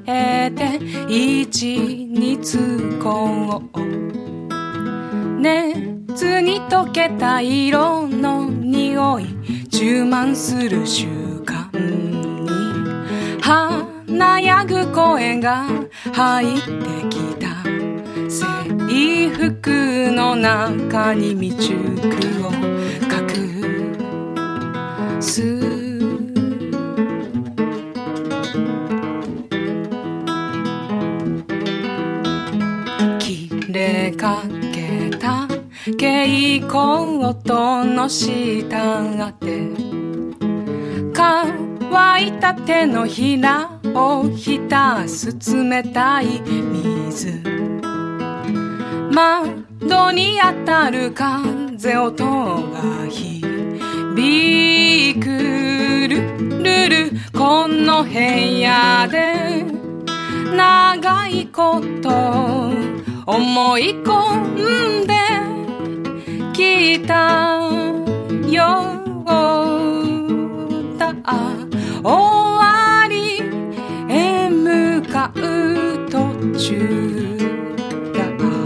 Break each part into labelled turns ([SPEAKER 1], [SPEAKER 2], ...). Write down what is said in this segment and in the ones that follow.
[SPEAKER 1] えて位置につこう。熱に溶けた色の匂い充満する習慣に華やぐ声が入ってきた。制服の中に未熟を隠す。切れかけた蛍光音の下で乾いた手のひらを浸す冷たい水。窓に当たる風音が響く。ルルこの部屋で長いこと思い込んできたようだ。終わりへ向かう途中だ。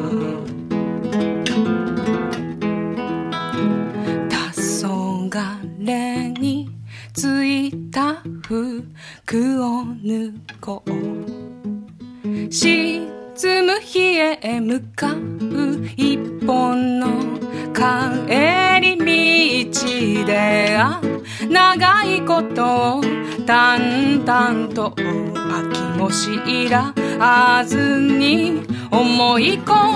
[SPEAKER 1] 黄昏についた服を脱ごう。沈む日へ向かう一本の帰り道で長いことを淡々と飽きも知らずに思い込